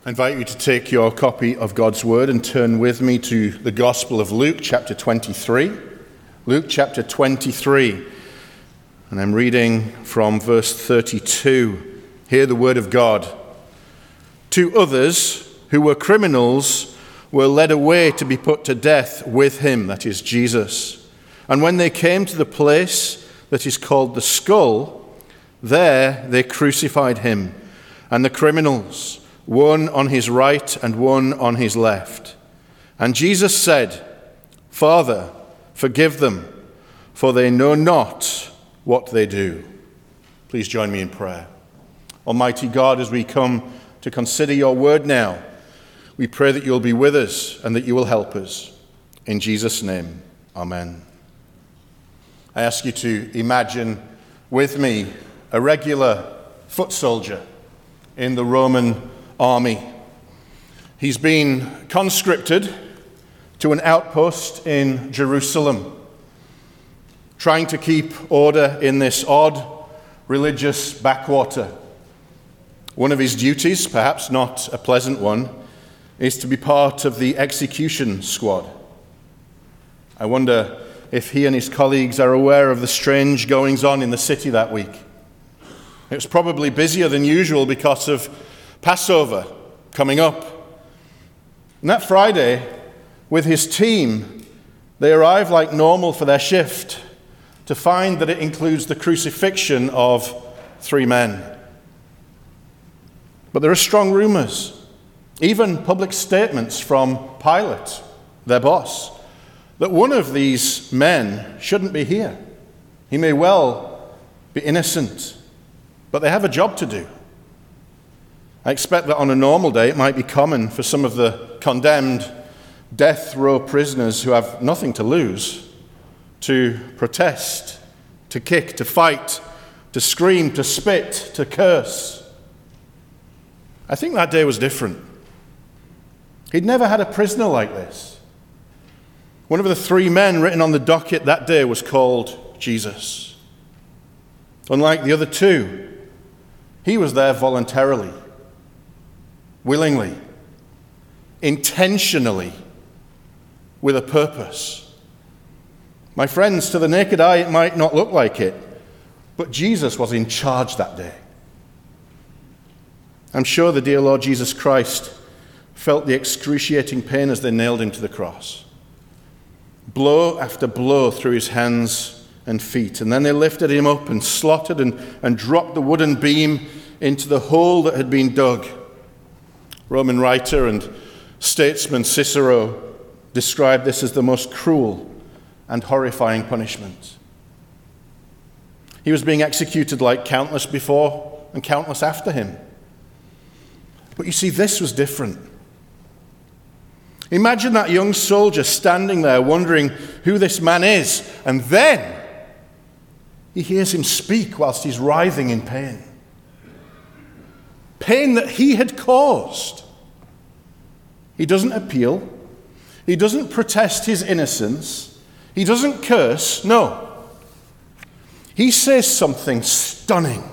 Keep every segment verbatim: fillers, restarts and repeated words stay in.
I invite you to take your copy of God's Word and turn with me to the Gospel of Luke, chapter twenty-three. Luke, chapter twenty-three. And I'm reading from verse thirty-two. Hear the word of God. Two others who were criminals were led away to be put to death with him, that is Jesus. And when they came to the place that is called the Skull, there they crucified him and the criminals, one on his right and one on his left. And Jesus said, Father, forgive them, for they know not what they do. Please join me in prayer. Almighty God, as we come to consider your word now, we pray that you'll be with us and that you will help us. In Jesus' name, amen. I ask you to imagine with me a regular foot soldier in the Roman army. He's been conscripted to an outpost in Jerusalem, trying to keep order in this odd religious backwater. One of his duties, perhaps not a pleasant one, is to be part of the execution squad. I wonder if he and his colleagues are aware of the strange goings-on in the city that week. It was probably busier than usual because of Passover coming up. And that Friday, with his team, they arrive like normal for their shift to find that it includes the crucifixion of three men. But there are strong rumors, even public statements from Pilate, their boss, that one of these men shouldn't be here. He may well be innocent, but they have a job to do. I expect that on a normal day, it might be common for some of the condemned death row prisoners who have nothing to lose to protest, to kick, to fight, to scream, to spit, to curse. I think that day was different. He'd never had a prisoner like this. One of the three men written on the docket that day was called Jesus. Unlike the other two, he was there voluntarily, willingly, intentionally, with a purpose. My friends, to the naked eye, it might not look like it, but Jesus was in charge that day. I'm sure the dear Lord Jesus Christ felt the excruciating pain as they nailed him to the cross. Blow after blow through his hands and feet. And then they lifted him up and slotted and, and dropped the wooden beam into the hole that had been dug. Roman writer and statesman Cicero described this as the most cruel and horrifying punishment. He was being executed like countless before and countless after him. But you see, this was different. Imagine that young soldier standing there wondering who this man is, and then he hears him speak whilst he's writhing in pain. Pain that he had caused. He doesn't appeal. He doesn't protest his innocence. He doesn't curse. No. He says something stunning.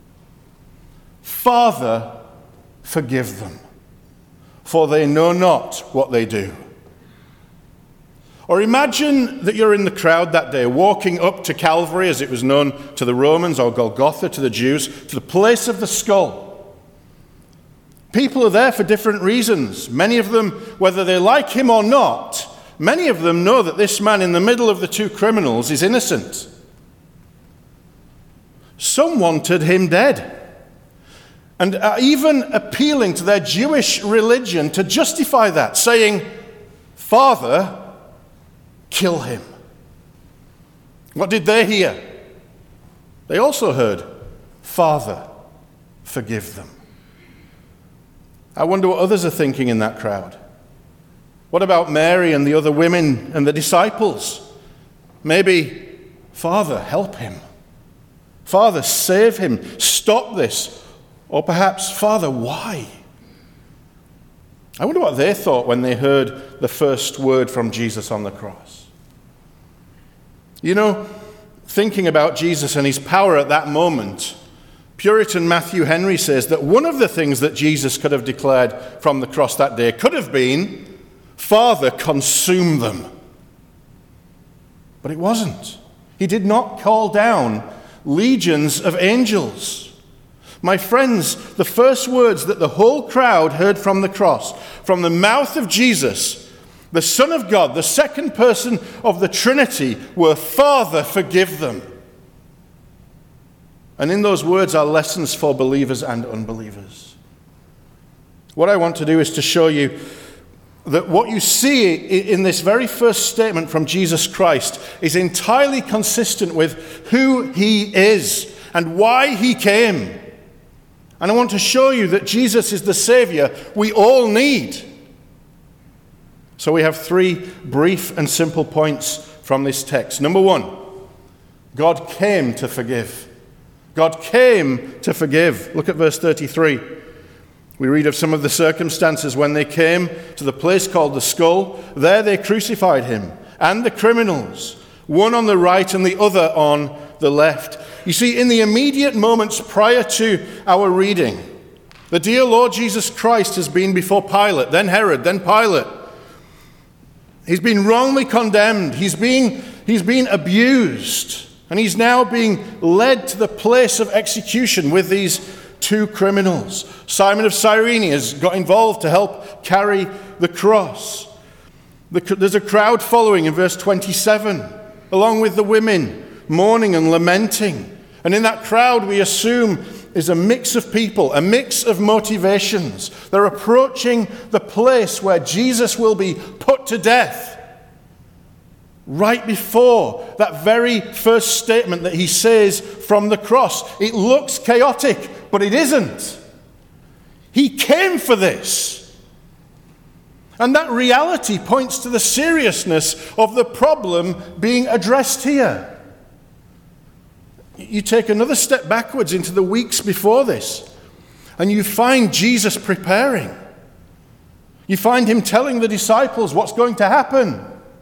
Father, forgive them, for they know not what they do. Or imagine that you're in the crowd that day, walking up to Calvary, as it was known to the Romans, or Golgotha to the Jews, to the place of the skull. People are there for different reasons. Many of them, whether they like him or not, many of them know that this man in the middle of the two criminals is innocent. Some wanted him dead, and are even appealing to their Jewish religion to justify that, saying, Father, kill him. What did they hear? They also heard, Father, forgive them. I wonder what others are thinking in that crowd. What about Mary and the other women and the disciples? Maybe, Father, help him. Father, save him. Stop this. Or perhaps, Father, why? I wonder what they thought when they heard the first word from Jesus on the cross. You know, thinking about Jesus and his power at that moment Puritan Matthew Henry says that one of the things that Jesus could have declared from the cross that day could have been, "Father, consume them." But it wasn't. He did not call down legions of angels. My friends, the first words that the whole crowd heard from the cross, from the mouth of Jesus, the Son of God, the second person of the Trinity, were, "Father, forgive them." And in those words are lessons for believers and unbelievers. What I want to do is to show you that what you see in this very first statement from Jesus Christ is entirely consistent with who he is and why he came. And I want to show you that Jesus is the Savior we all need. So we have three brief and simple points from this text. Number one, God came to forgive. God came to forgive. Look at verse thirty-three. We read of some of the circumstances when they came to the place called the Skull. There they crucified him and the criminals, one on the right and the other on the left. You see, in the immediate moments prior to our reading, the dear Lord Jesus Christ has been before Pilate, then Herod, then Pilate. He's been wrongly condemned. He's being, he's been abused. And he's now being led to the place of execution with these two criminals. Simon of Cyrene has got involved to help carry the cross. There's a crowd following in verse twenty-seven, along with the women, mourning and lamenting. And in that crowd, we assume, is a mix of people, a mix of motivations. They're approaching the place where Jesus will be put to death. Right before that very first statement that he says from the cross. It looks chaotic, but it isn't. He came for this. And that reality points to the seriousness of the problem being addressed here. You take another step backwards into the weeks before this, and you find Jesus preparing. You find him telling the disciples what's going to happen.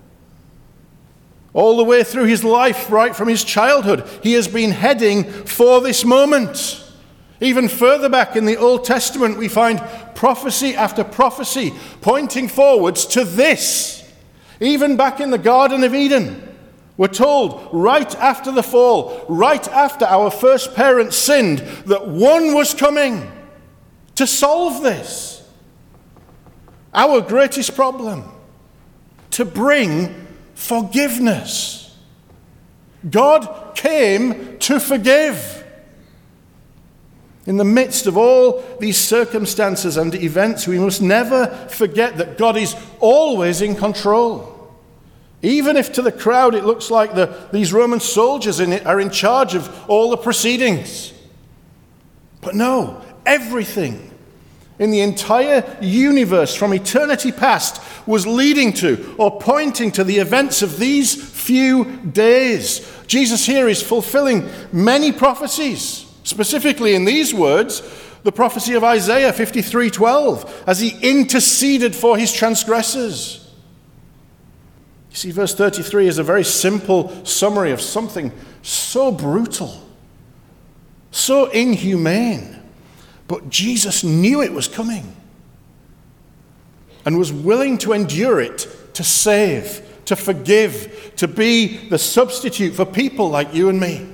All the way through his life, right from his childhood, he has been heading for this moment. Even further back in the Old Testament, we find prophecy after prophecy pointing forwards to this. Even back in the Garden of Eden, we're told right after the fall, right after our first parents sinned, that one was coming to solve this. Our greatest problem, to bring forgiveness. God came to forgive. In the midst of all these circumstances and events, we must never forget that God is always in control. Even if to the crowd it looks like the, these Roman soldiers in it are in charge of all the proceedings. But no, everything in the entire universe from eternity past was leading to or pointing to the events of these few days. Jesus here is fulfilling many prophecies, specifically in these words, the prophecy of Isaiah fifty-three twelve, as he interceded for his transgressors. You see, verse thirty-three is a very simple summary of something so brutal, so inhumane. But Jesus knew it was coming and was willing to endure it, to save, to forgive, to be the substitute for people like you and me.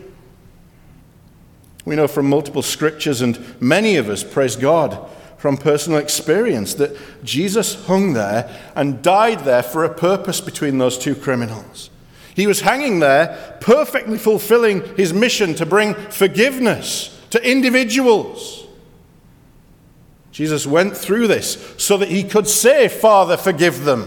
We know from multiple scriptures, and many of us, praise God, from personal experience, that Jesus hung there and died there for a purpose between those two criminals. He was hanging there, perfectly fulfilling his mission to bring forgiveness to individuals. Jesus went through this so that he could say, "Father, forgive them."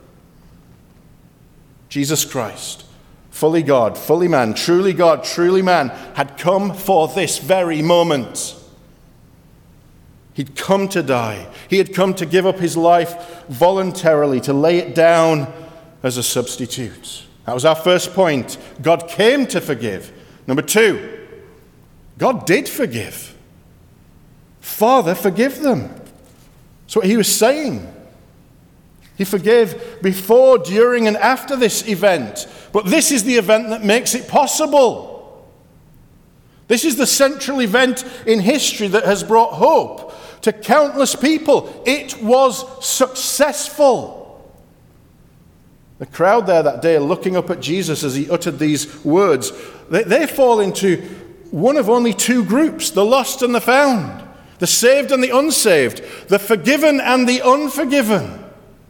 Jesus Christ, fully God, fully man, truly God, truly man, had come for this very moment. He'd come to die. He had come to give up his life voluntarily, to lay it down as a substitute. That was our first point. God came to forgive. Number two, God did forgive. Father, forgive them. That's what he was saying. He forgave before, during, and after this event. But this is the event that makes it possible. This is the central event in history that has brought hope to countless people. It was successful. The crowd there that day, looking up at Jesus as he uttered these words, they, they fall into one of only two groups, the lost and the found, the saved and the unsaved, the forgiven and the unforgiven.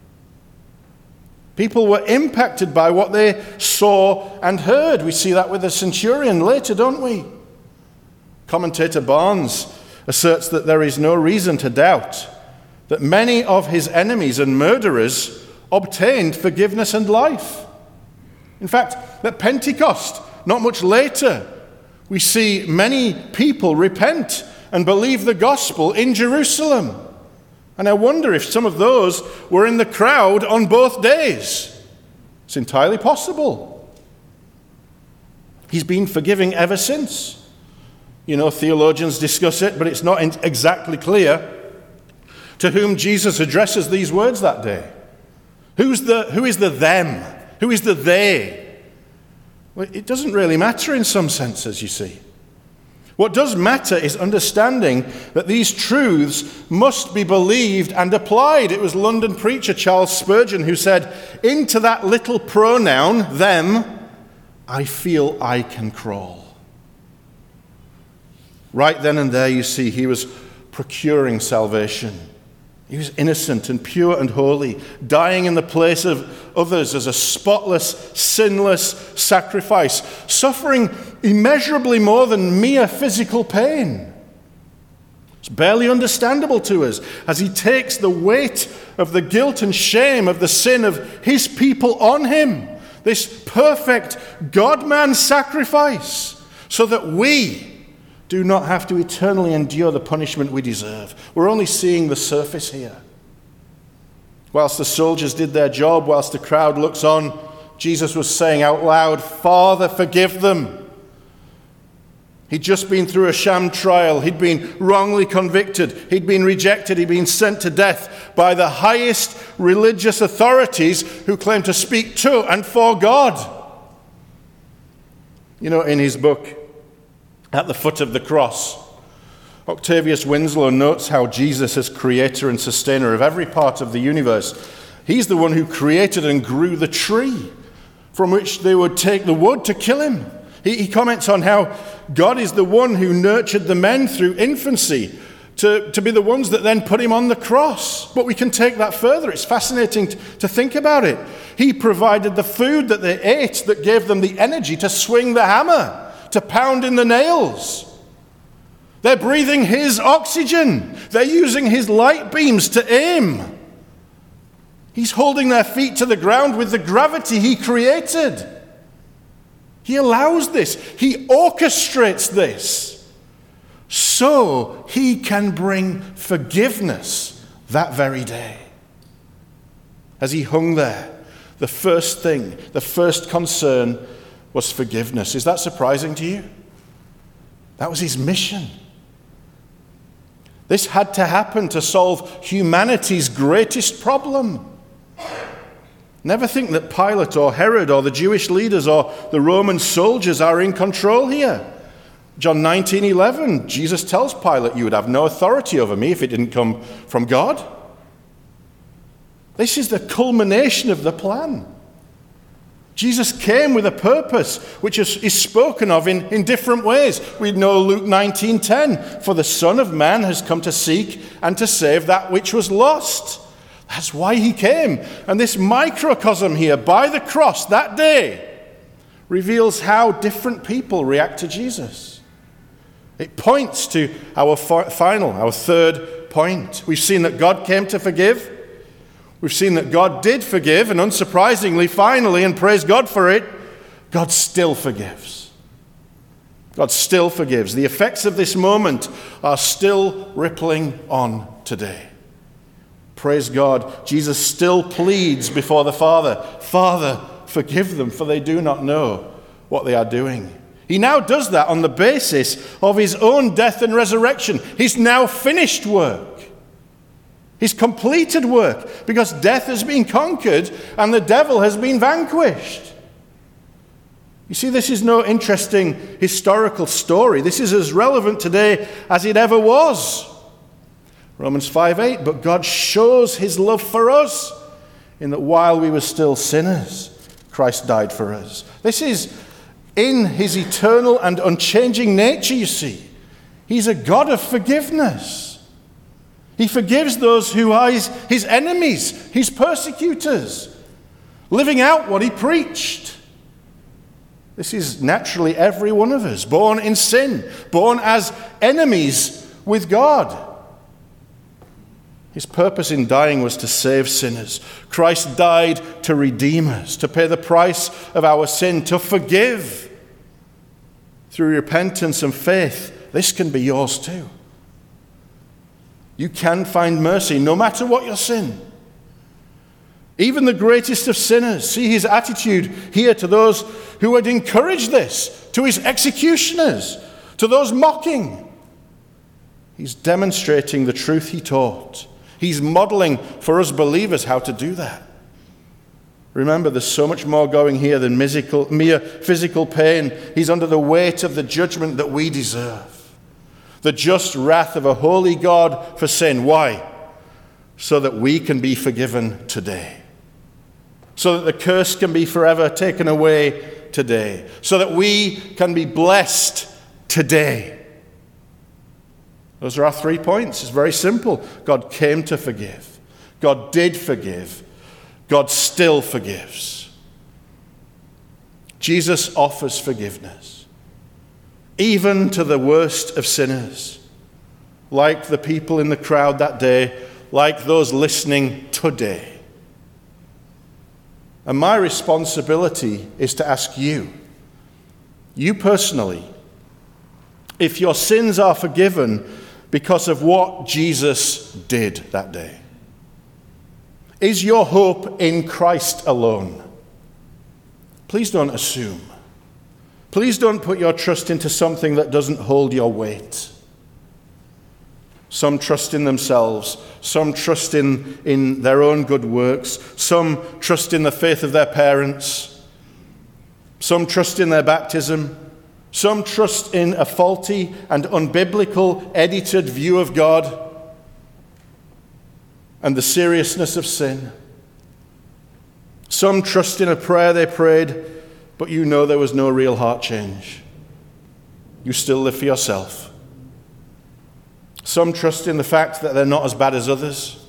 People were impacted by what they saw and heard. We see that with the centurion later, don't we? Commentator Barnes asserts that there is no reason to doubt that many of his enemies and murderers obtained forgiveness and life. In fact, at Pentecost, not much later, we see many people repent and believe the gospel in Jerusalem. And I wonder if some of those were in the crowd on both days. It's entirely possible. He's been forgiving ever since. You know, theologians discuss it, but it's not exactly clear to whom Jesus addresses these words that day. Who's the, who is the them? Who is the they? Well, it doesn't really matter in some senses, you see. What does matter is understanding that these truths must be believed and applied. It was London preacher Charles Spurgeon who said, "Into that little pronoun, them, I feel I can crawl." Right then and there, you see, he was procuring salvation. He was innocent and pure and holy, dying in the place of others as a spotless, sinless sacrifice, suffering immeasurably more than mere physical pain. It's barely understandable to us as he takes the weight of the guilt and shame of the sin of his people on him, this perfect God-man sacrifice, so that we do not have to eternally endure the punishment we deserve. We're only seeing the surface here. Whilst the soldiers did their job, whilst the crowd looks on, Jesus was saying out loud, "Father, forgive them." He'd just been through a sham trial. He'd been wrongly convicted. He'd been rejected. He'd been sent to death by the highest religious authorities who claim to speak to and for God. You know, in his book, At the Foot of the Cross, Octavius Winslow notes how Jesus is creator and sustainer of every part of the universe. He's the one who created and grew the tree from which they would take the wood to kill him. He, he comments on how God is the one who nurtured the men through infancy to, to be the ones that then put him on the cross. But we can take that further. It's fascinating to, to think about it. He provided the food that they ate that gave them the energy to swing the hammer, to pound in the nails. They're breathing his oxygen. They're using his light beams to aim. He's holding their feet to the ground with the gravity he created. He allows this. He orchestrates this so he can bring forgiveness that very day. As he hung there, the first thing, the first concern was forgiveness. Is that surprising to you? That was his mission. This had to happen to solve humanity's greatest problem. Never think that Pilate or Herod or the Jewish leaders or the Roman soldiers are in control here. John nineteen eleven, Jesus tells Pilate, "You would have no authority over me if it didn't come from God." This is the culmination of the plan. Jesus came with a purpose which is, is spoken of in, in different ways. We know Luke nineteen ten, "For the Son of Man has come to seek and to save that which was lost." That's why he came. And this microcosm here, by the cross that day, reveals how different people react to Jesus. It points to our final, our third point. We've seen that God came to forgive. We've seen that God did forgive, and unsurprisingly, finally, and praise God for it, God still forgives. God still forgives. The effects of this moment are still rippling on today. Praise God, Jesus still pleads before the Father, "Father, forgive them, for they do not know what they are doing." He now does that on the basis of his own death and resurrection, his now finished work. His completed work, because death has been conquered and the devil has been vanquished. You see, this is no interesting historical story. This is as relevant today as it ever was. Romans five eight, but God shows his love for us in that while we were still sinners, Christ died for us. This is in his eternal and unchanging nature, you see. He's a God of forgiveness. He forgives those who are his, his enemies, his persecutors, living out what he preached. This is naturally every one of us, born in sin, born as enemies with God. His purpose in dying was to save sinners. Christ died to redeem us, to pay the price of our sin, to forgive. Through repentance and faith, this can be yours too. You can find mercy no matter what your sin. Even the greatest of sinners. See his attitude here to those who would encourage this, to his executioners, to those mocking. He's demonstrating the truth he taught. He's modeling for us believers how to do that. Remember, there's so much more going here than mere physical pain. He's under the weight of the judgment that we deserve. The just wrath of a holy God for sin. Why? So that we can be forgiven today. So that the curse can be forever taken away today. So that we can be blessed today. Those are our three points. It's very simple. God came to forgive. God did forgive. God still forgives. Jesus offers forgiveness, even to the worst of sinners, like the people in the crowd that day, like those listening today. And my responsibility is to ask you, you personally, if your sins are forgiven because of what Jesus did that day. Is your hope in Christ alone? Please don't assume. Please don't put your trust into something that doesn't hold your weight. Some trust in themselves. Some trust in, in their own good works. Some trust in the faith of their parents. Some trust in their baptism. Some trust in a faulty and unbiblical edited view of God and the seriousness of sin. Some trust in a prayer they prayed, but you know there was no real heart change. You still live for yourself. Some trust in the fact that they're not as bad as others.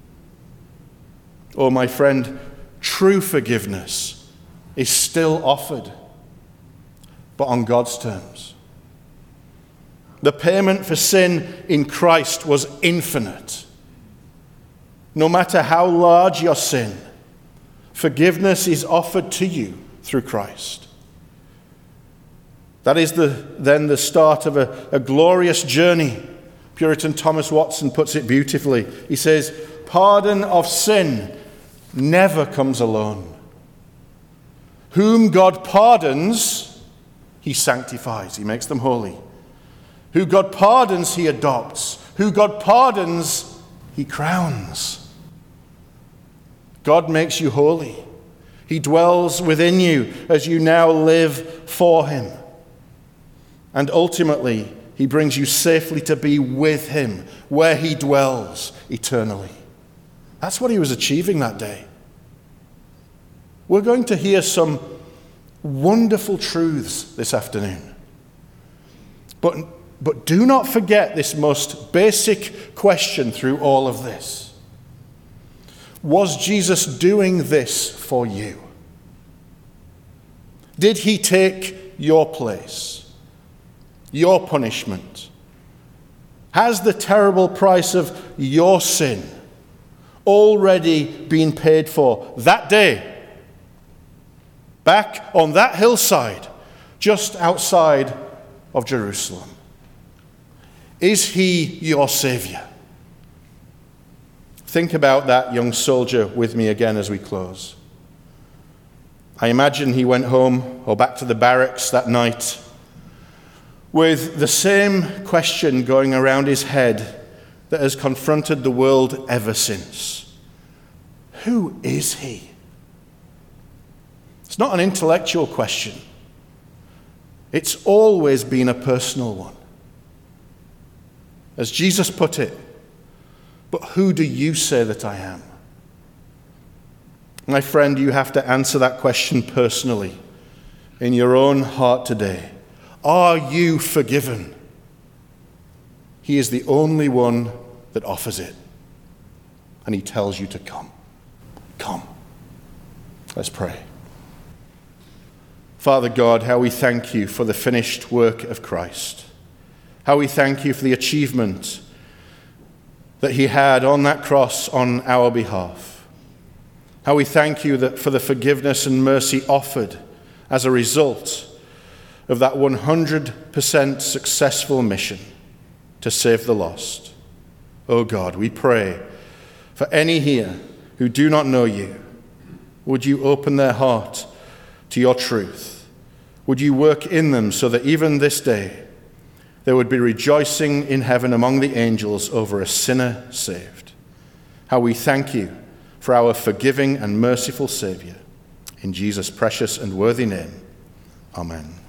Oh, my friend, true forgiveness is still offered, but on God's terms. The payment for sin in Christ was infinite. No matter how large your sin, forgiveness is offered to you through Christ. That is the, then the start of a, a glorious journey. Puritan Thomas Watson puts it beautifully. He says, pardon of sin never comes alone. Whom God pardons, he sanctifies. He makes them holy. Who God pardons, he adopts. Who God pardons, he crowns. God makes you holy. He dwells within you as you now live for him. And ultimately, he brings you safely to be with him, where he dwells eternally. That's what he was achieving that day. We're going to hear some wonderful truths this afternoon. But, but do not forget this most basic question through all of this. Was Jesus doing this for you? Did he take your place, your punishment? Has the terrible price of your sin already been paid for that day, back on that hillside, just outside of Jerusalem? Is he your Savior? Think about that young soldier with me again as we close. I imagine he went home or back to the barracks that night with the same question going around his head that has confronted the world ever since. Who is he? It's not an intellectual question. It's always been a personal one. As Jesus put it, but who do you say that I am? My friend, you have to answer that question personally in your own heart today. Are you forgiven? He is the only one that offers it. And he tells you to come. Come. Let's pray. Father God, how we thank you for the finished work of Christ. How we thank you for the achievement that he had on that cross on our behalf. How we thank you that for the forgiveness and mercy offered as a result of that one hundred percent successful mission to save the lost. Oh God, we pray for any here who do not know you. Would you open their heart to your truth? Would you work in them so that even this day there would be rejoicing in heaven among the angels over a sinner saved? How we thank you for our forgiving and merciful Savior. In Jesus' precious and worthy name, amen.